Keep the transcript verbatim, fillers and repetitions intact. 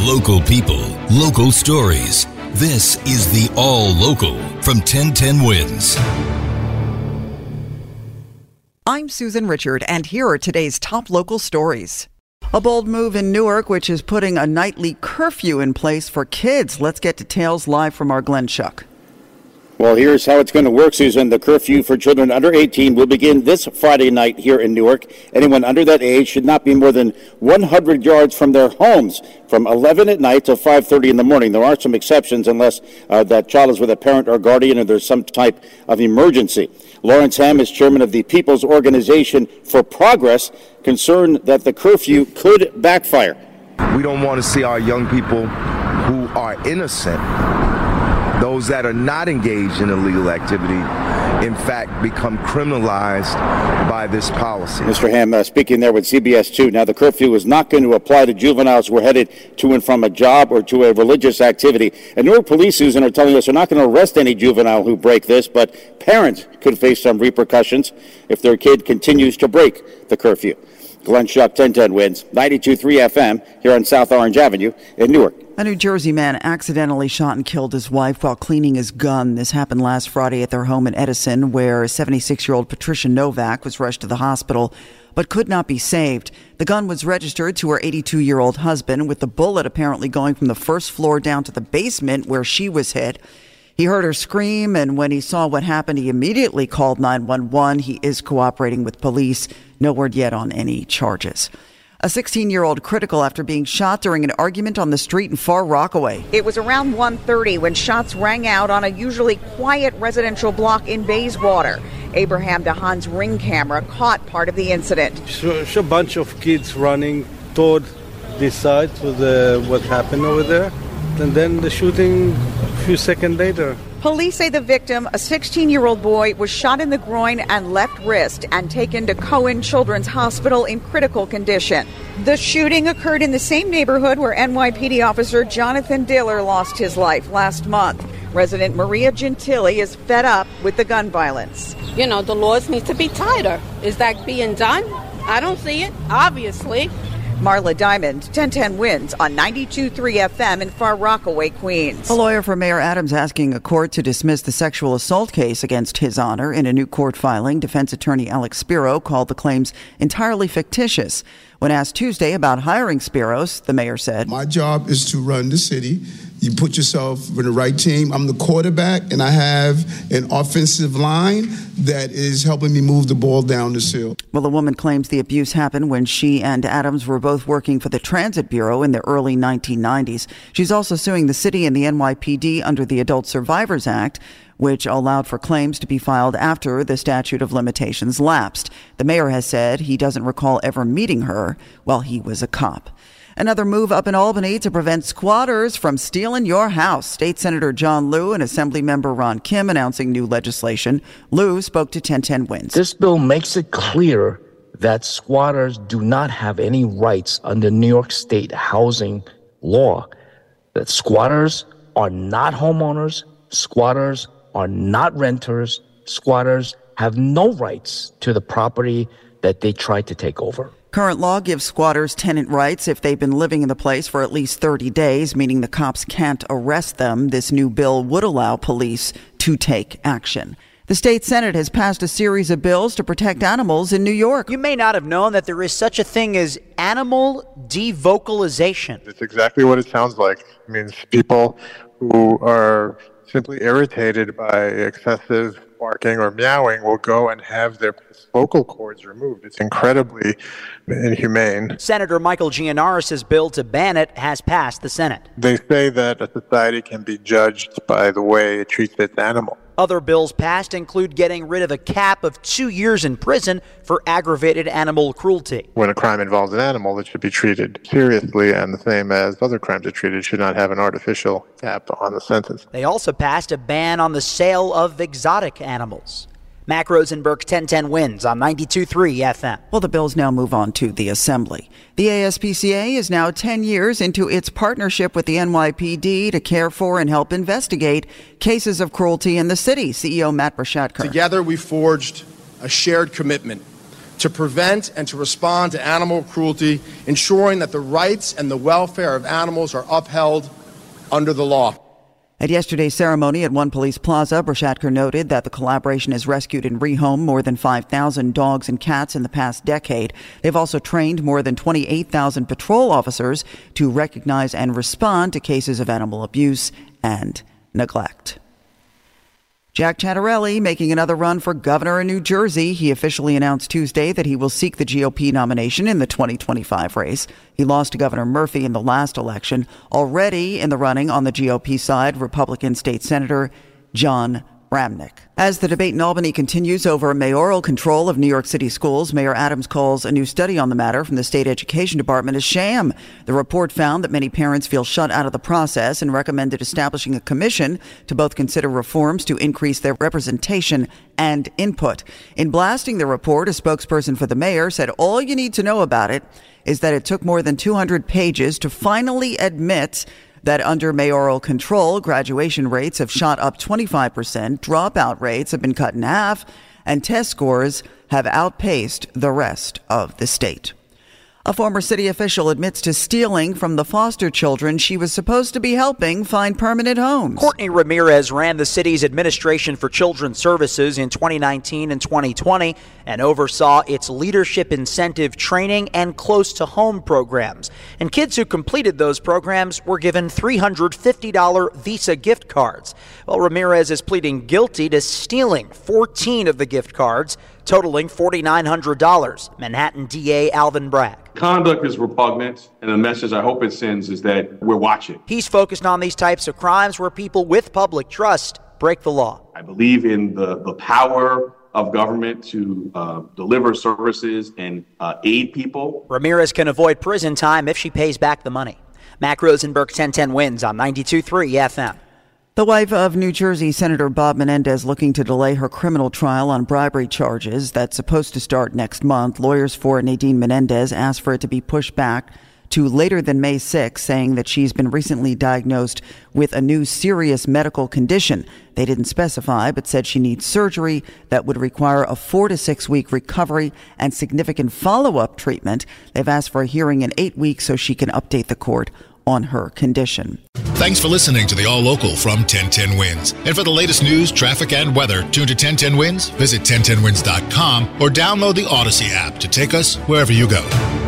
Local people, local stories. This is the All Local from ten ten Wins. I'm Susan Richard, and here are today's top local stories. A bold move in Newark, which is putting a nightly curfew in place for kids. Let's get details live from our Glenn Schuck. Well, here's how it's going to work, Susan. The curfew for children under eighteen will begin this Friday night here in Newark. Anyone under that age should not be more than one hundred yards from their homes from eleven at night to five thirty in the morning. There are some exceptions unless uh, that child is with a parent or guardian or there's some type of emergency. Lawrence Ham is chairman of the People's Organization for Progress, concerned that the curfew could backfire. We don't want to see our young people who are innocent, those that are not engaged in illegal activity, in fact, become criminalized by this policy. Mister Ham uh, speaking there with C B S two. Now, the curfew is not going to apply to juveniles who are headed to and from a job or to a religious activity. And Newark police, Susan, are telling us they're not going to arrest any juvenile who break this, but parents could face some repercussions if their kid continues to break the curfew. Glenn Schuck, ten ten Wins, ninety-two point three F M, here on South Orange Avenue in Newark. A New Jersey man accidentally shot and killed his wife while cleaning his gun. This happened last Friday at their home in Edison, where seventy-six-year-old Patricia Novak was rushed to the hospital but could not be saved. The gun was registered to her eighty-two-year-old husband, with the bullet apparently going from the first floor down to the basement where she was hit. He heard her scream, and when he saw what happened, he immediately called nine one one. He is cooperating with police. No word yet on any charges. A sixteen-year-old critical after being shot during an argument on the street in Far Rockaway. It was around one thirty when shots rang out on a usually quiet residential block in Bayswater. Abraham DeHaan's Ring camera caught part of the incident. It's a bunch of kids running toward this side to the what happened over there, and then the shooting a few seconds later. Police say the victim, a sixteen-year-old boy, was shot in the groin and left wrist and taken to Cohen Children's Hospital in critical condition. The shooting occurred in the same neighborhood where N Y P D officer Jonathan Diller lost his life last month. Resident Maria Gentili is fed up with the gun violence. You know, the laws need to be tighter. Is that being done? I don't see it, obviously. Marla Diamond, ten ten Wins on ninety-two point three F M in Far Rockaway, Queens. A lawyer for Mayor Adams asking a court to dismiss the sexual assault case against his honor. In a new court filing, defense attorney Alex Spiro called the claims entirely fictitious. When asked Tuesday about hiring Spiros, the mayor said, "My job is to run the city. You put yourself in the right team. I'm the quarterback, and I have an offensive line that is helping me move the ball down the field." Well, the woman claims the abuse happened when she and Adams were both working for the Transit Bureau in the early nineteen nineties. She's also suing the city and the N Y P D under the Adult Survivors Act, which allowed for claims to be filed after the statute of limitations lapsed. The mayor has said he doesn't recall ever meeting her while he was a cop. Another move up in Albany to prevent squatters from stealing your house. State Senator John Liu and Assemblymember Ron Kim announcing new legislation. Liu spoke to ten ten Wins. This bill makes it clear that squatters do not have any rights under New York State housing law. That squatters are not homeowners. Squatters are not renters. Squatters have no rights to the property that they tried to take over. Current law gives squatters tenant rights if they've been living in the place for at least thirty days, meaning the cops can't arrest them. This new bill would allow police to take action. The state Senate has passed a series of bills to protect animals in New York. You may not have known that there is such a thing as animal devocalization. It's exactly what it sounds like. It means people who are simply irritated by excessive barking or meowing will go and have their vocal cords removed. It's incredibly inhumane. Senator Michael Gianaris' bill to ban it has passed the Senate. They say that a society can be judged by the way it treats its animal. Other bills passed include getting rid of a cap of two years in prison for aggravated animal cruelty. When a crime involves an animal, it should be treated seriously, and the same as other crimes are treated, should not have an artificial cap on the sentence. They also passed a ban on the sale of exotic animals. Mac Rosenberg, ten ten Wins on ninety-two point three F M. Well, the bills now move on to the Assembly. The A S P C A is now ten years into its partnership with the N Y P D to care for and help investigate cases of cruelty in the city. C E O Matt Brashatkar. Together, we forged a shared commitment to prevent and to respond to animal cruelty, ensuring that the rights and the welfare of animals are upheld under the law. At yesterday's ceremony at One Police Plaza, Brashatker noted that the collaboration has rescued and rehomed more than five thousand dogs and cats in the past decade. They've also trained more than twenty-eight thousand patrol officers to recognize and respond to cases of animal abuse and neglect. Jack Ciattarelli making another run for governor in New Jersey. He officially announced Tuesday that he will seek the G O P nomination in the twenty twenty-five race. He lost to Governor Murphy in the last election. Already in the running on the G O P side, Republican State Senator John Bramnick. As the debate in Albany continues over mayoral control of New York City schools, Mayor Adams calls a new study on the matter from the state education department a sham. The report found that many parents feel shut out of the process and recommended establishing a commission to both consider reforms to increase their representation and input. In blasting the report, a spokesperson for the mayor said all you need to know about it is that it took more than two hundred pages to finally admit that under mayoral control, graduation rates have shot up twenty-five percent, dropout rates have been cut in half, and test scores have outpaced the rest of the state. A former city official admits to stealing from the foster children she was supposed to be helping find permanent homes. Courtney Ramirez ran the city's Administration for Children's Services in twenty nineteen and twenty twenty and oversaw its leadership incentive training and close-to-home programs. And kids who completed those programs were given three hundred fifty dollars Visa gift cards. Well, Ramirez is pleading guilty to stealing fourteen of the gift cards, totaling four thousand nine hundred dollars. Manhattan D A Alvin Bragg. Conduct is repugnant, and the message I hope it sends is that we're watching. He's focused on these types of crimes where people with public trust break the law. I believe in the, the power of government to uh, deliver services and uh, aid people. Ramirez can avoid prison time if she pays back the money. Mac Rosenberg, ten ten wins on ninety-two point three F M. The wife of New Jersey Senator Bob Menendez looking to delay her criminal trial on bribery charges that's supposed to start next month. Lawyers for Nadine Menendez asked for it to be pushed back to later than May sixth, saying that she's been recently diagnosed with a new serious medical condition. They didn't specify, but said she needs surgery that would require a four to six week recovery and significant follow-up treatment. They've asked for a hearing in eight weeks so she can update the court on her condition. Thanks for listening to the All Local from ten ten Wins. And for the latest news, traffic, and weather, tune to ten ten Wins, visit ten ten wins dot com, or download the Odyssey app to take us wherever you go.